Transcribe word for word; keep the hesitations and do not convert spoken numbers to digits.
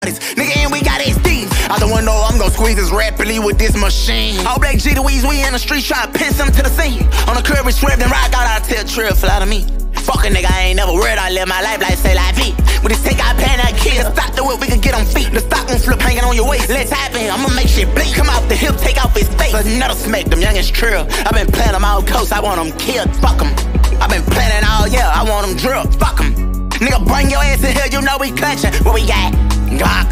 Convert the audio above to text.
Nigga, and we got X Ds. Out the window, I'm gon' squeeze this rapidly with this machine. All black G to Weez, we in the streets tryna pin something to the scene. On the curb, we swerved and rock out, I'll tell Trill, fly to me. Fuck a nigga, I ain't never worried, I live my life like say la vie. With this take out pan that kid, stop the whip, we can get on feet. The stock won't flip hanging on your waist. Let's happen, I'ma make shit bleed. Come out the hip, take off his face. Another smack, them youngins Trill. I been planning them all coast, I want them killed, fuck them. I been planning all year, I want them drilled, fuck them. Nigga, bring your ass in here, you know we clutching. What we got? Glock.